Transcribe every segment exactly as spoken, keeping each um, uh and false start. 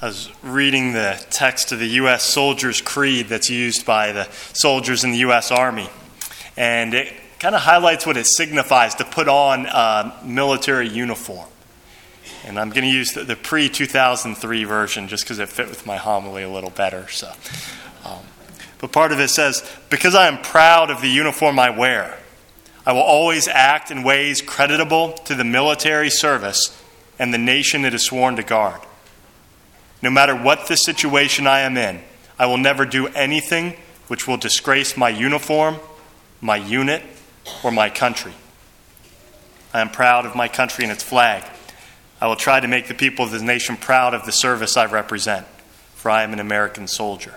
I was reading the text of the U S Soldier's Creed that's used by the soldiers in the U S Army. And it kind of highlights what it signifies to put on a military uniform. And I'm going to use the, the pre two thousand three version just because it fit with my homily a little better. So, um, but part of it says, "Because I am proud of the uniform I wear, I will always act in ways creditable to the military service and the nation it is sworn to guard. No matter what the situation I am in, I will never do anything which will disgrace my uniform, my unit, or my country. I am proud of my country and its flag. I will try to make the people of this nation proud of the service I represent, for I am an American soldier."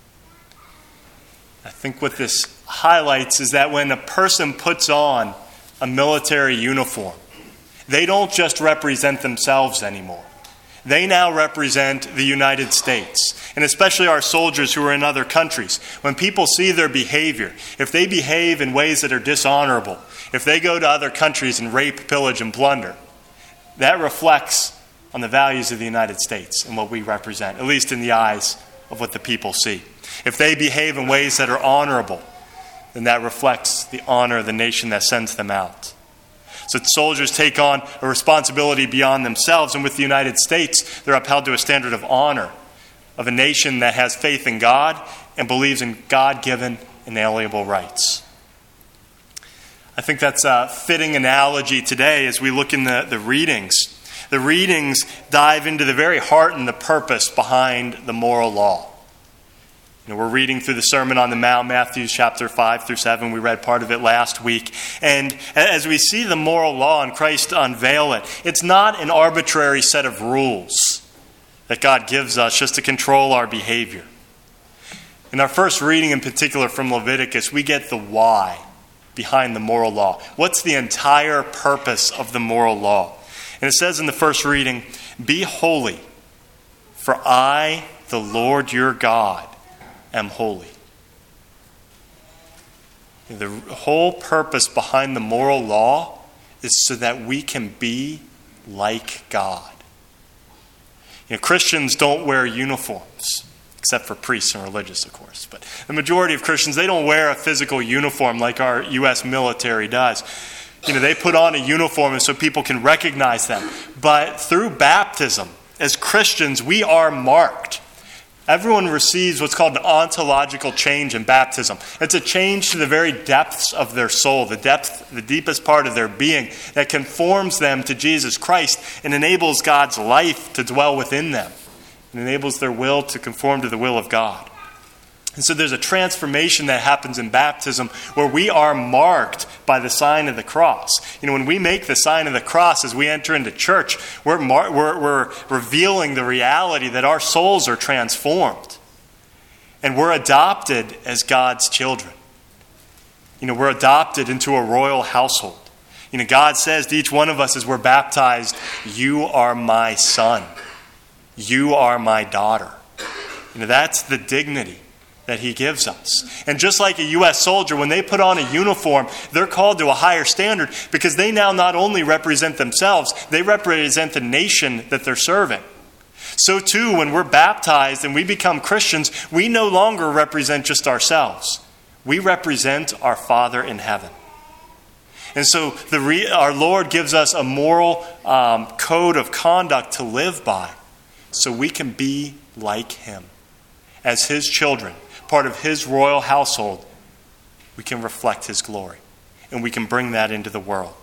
I think what this highlights is that when a person puts on a military uniform, they don't just represent themselves anymore. They now represent the United States, and especially our soldiers who are in other countries. When people see their behavior, if they behave in ways that are dishonorable, if they go to other countries and rape, pillage, and plunder, that reflects on the values of the United States and what we represent, at least in the eyes of what the people see. If they behave in ways that are honorable, then that reflects the honor of the nation that sends them out. So soldiers take on a responsibility beyond themselves, and with the United States, they're upheld to a standard of honor, of a nation that has faith in God and believes in God-given inalienable rights. I think that's a fitting analogy today as we look in the, the readings. The readings dive into the very heart and the purpose behind the moral law. You know, we're reading through the Sermon on the Mount, Matthew chapter five through seven. We read part of it last week. And as we see the moral law and Christ unveil it, it's not an arbitrary set of rules that God gives us just to control our behavior. In our first reading in particular from Leviticus, we get the why behind the moral law. What's the entire purpose of the moral law? And it says in the first reading, "Be holy, for I, the Lord your God, am holy." The whole purpose behind the moral law is so that we can be like God. You know, Christians don't wear uniforms, except for priests and religious, of course. But the majority of Christians, they don't wear a physical uniform like our U S military does. You know, they put on a uniform so people can recognize them. But through baptism, as Christians, we are marked. Everyone receives what's called an ontological change in baptism. It's a change to the very depths of their soul, the depth, the deepest part of their being that conforms them to Jesus Christ and enables God's life to dwell within them. It enables their will to conform to the will of God. And so there's a transformation that happens in baptism where we are marked by the sign of the cross. You know, when we make the sign of the cross as we enter into church, we're, mar- we're, we're revealing the reality that our souls are transformed. And we're adopted as God's children. You know, we're adopted into a royal household. You know, God says to each one of us as we're baptized, "You are my son. You are my daughter." You know, that's the dignity that he gives us. And just like a U S soldier, when they put on a uniform, they're called to a higher standard because they now not only represent themselves, they represent the nation that they're serving. So too, when we're baptized and we become Christians, we no longer represent just ourselves. We represent our Father in heaven. And so the re- our Lord gives us a moral um, code of conduct to live by so we can be like him. As his children, part of his royal household, we can reflect his glory. And we can bring that into the world.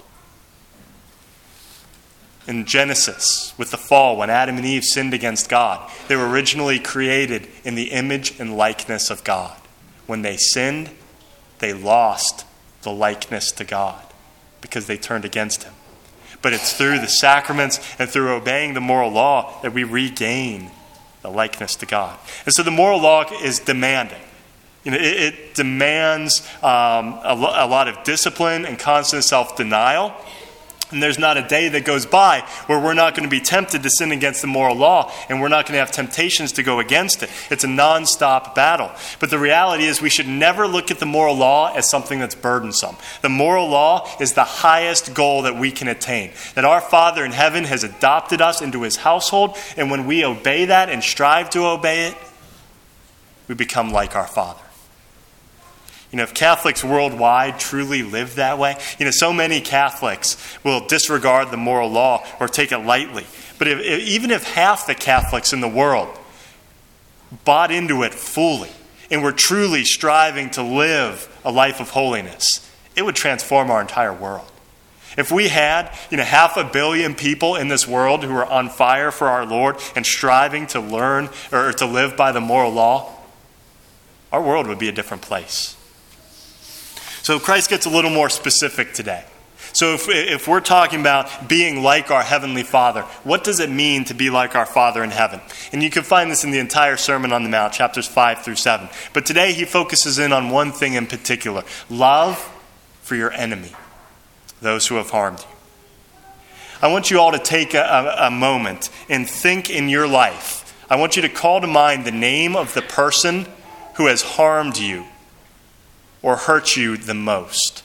In Genesis, with the fall, when Adam and Eve sinned against God, they were originally created in the image and likeness of God. When they sinned, they lost the likeness to God because they turned against him. But it's through the sacraments and through obeying the moral law that we regain the likeness to God. And so the moral law is demanding. You know, it, it demands um, a, lo- a lot of discipline and constant self-denial. And there's not a day that goes by where we're not going to be tempted to sin against the moral law, and we're not going to have temptations to go against it. It's a nonstop battle. But the reality is we should never look at the moral law as something that's burdensome. The moral law is the highest goal that we can attain. That our Father in heaven has adopted us into his household, and when we obey that and strive to obey it, we become like our Father. You know, if Catholics worldwide truly live that way, you know, so many Catholics will disregard the moral law or take it lightly. But if, if, even if half the Catholics in the world bought into it fully and were truly striving to live a life of holiness, it would transform our entire world. If we had, you know, half a billion people in this world who are on fire for our Lord and striving to learn or to live by the moral law, our world would be a different place. So Christ gets a little more specific today. So if, if we're talking about being like our Heavenly Father, what does it mean to be like our Father in heaven? And you can find this in the entire Sermon on the Mount, chapters five through seven. But today he focuses in on one thing in particular: love for your enemy, those who have harmed you. I want you all to take a, a, a moment and think in your life. I want you to call to mind the name of the person who has harmed you or hurt you the most.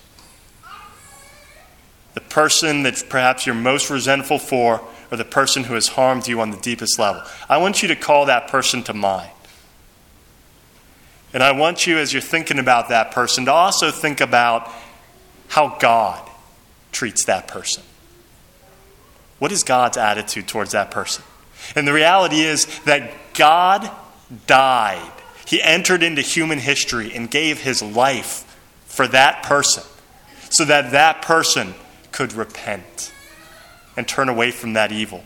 The person that perhaps you're most resentful for, or the person who has harmed you on the deepest level. I want you to call that person to mind. And I want you, as you're thinking about that person, to also think about how God treats that person. What is God's attitude towards that person? And the reality is that God died. He entered into human history and gave his life for that person so that that person could repent and turn away from that evil.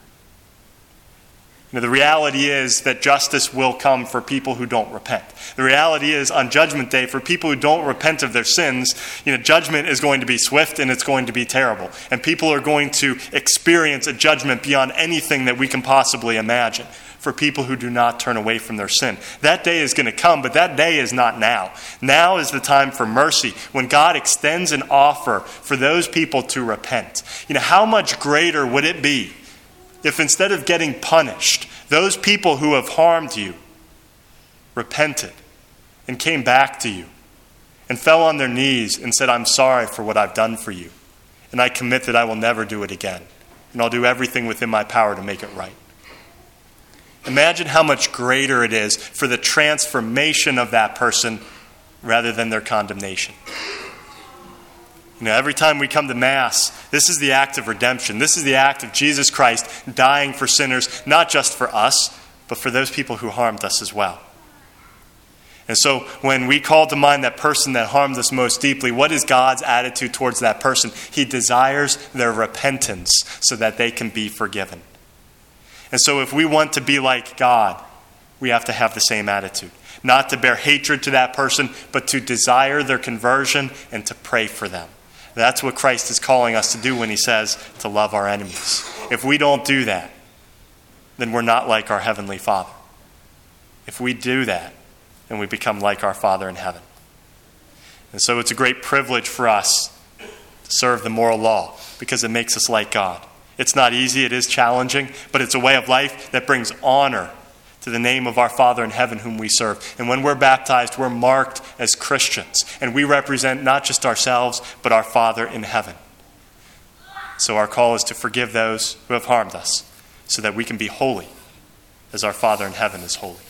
You know, the reality is that justice will come for people who don't repent. The reality is, on Judgment Day, for people who don't repent of their sins, you know, judgment is going to be swift and it's going to be terrible. And people are going to experience a judgment beyond anything that we can possibly imagine for people who do not turn away from their sin. That day is going to come, but that day is not now. Now is the time for mercy, when God extends an offer for those people to repent. You know, how much greater would it be if instead of getting punished, those people who have harmed you repented and came back to you and fell on their knees and said, "I'm sorry for what I've done for you, and I commit that I will never do it again, and I'll do everything within my power to make it right." Imagine how much greater it is for the transformation of that person rather than their condemnation. You know, every time we come to Mass, this is the act of redemption. This is the act of Jesus Christ dying for sinners, not just for us, but for those people who harmed us as well. And so when we call to mind that person that harmed us most deeply, what is God's attitude towards that person? He desires their repentance so that they can be forgiven. And so if we want to be like God, we have to have the same attitude. Not to bear hatred to that person, but to desire their conversion and to pray for them. That's what Christ is calling us to do when he says to love our enemies. If we don't do that, then we're not like our Heavenly Father. If we do that, then we become like our Father in heaven. And so it's a great privilege for us to serve the moral law because it makes us like God. It's not easy, it is challenging, but it's a way of life that brings honor to the name of our Father in heaven whom we serve. And when we're baptized, we're marked as Christians. And we represent not just ourselves, but our Father in heaven. So our call is to forgive those who have harmed us so that we can be holy as our Father in heaven is holy.